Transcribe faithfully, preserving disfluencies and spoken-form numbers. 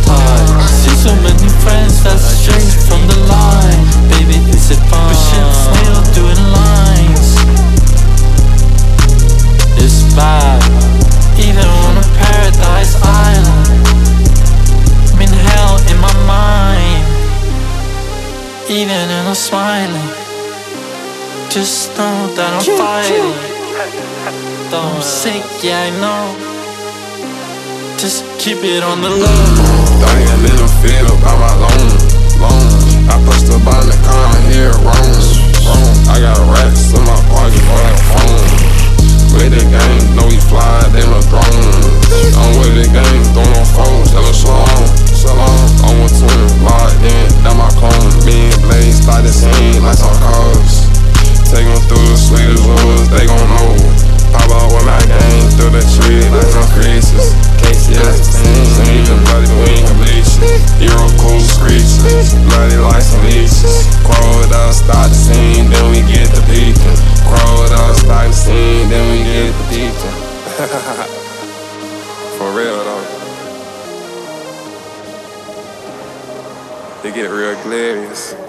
touch. See so many friends that's straight from the line. Baby, is it fun? Pushing snail doing lines. It's bad, even on a paradise island. I'm in hell in my mind, even when I'm smiling. Just know that I'm fighting. Though I'm sick, yeah I know. Just keep it on the low. Dying in the field by my loan, loan. I pushed the button, the car, I hear it wrong, wrong. I got rats in my pocket for that phone. With the gang, know we fly, they no drone. I'm with the gang, don't no foes, hella slow on, slow on. I'm with twin, locked in, that my clone. Me and Blaze, start the scene, like some cars. Take them through the sweetest woods, they gon' know. Pop out with my gang, through the tree, like some creases. K C S, seen the bloody wing of leashes. Hero cool screeches, bloody like some leashes. Crowed up, start the scene, then we get the peeking. Crowed up, start the scene, then we get the peeking. For real though. They get real glorious.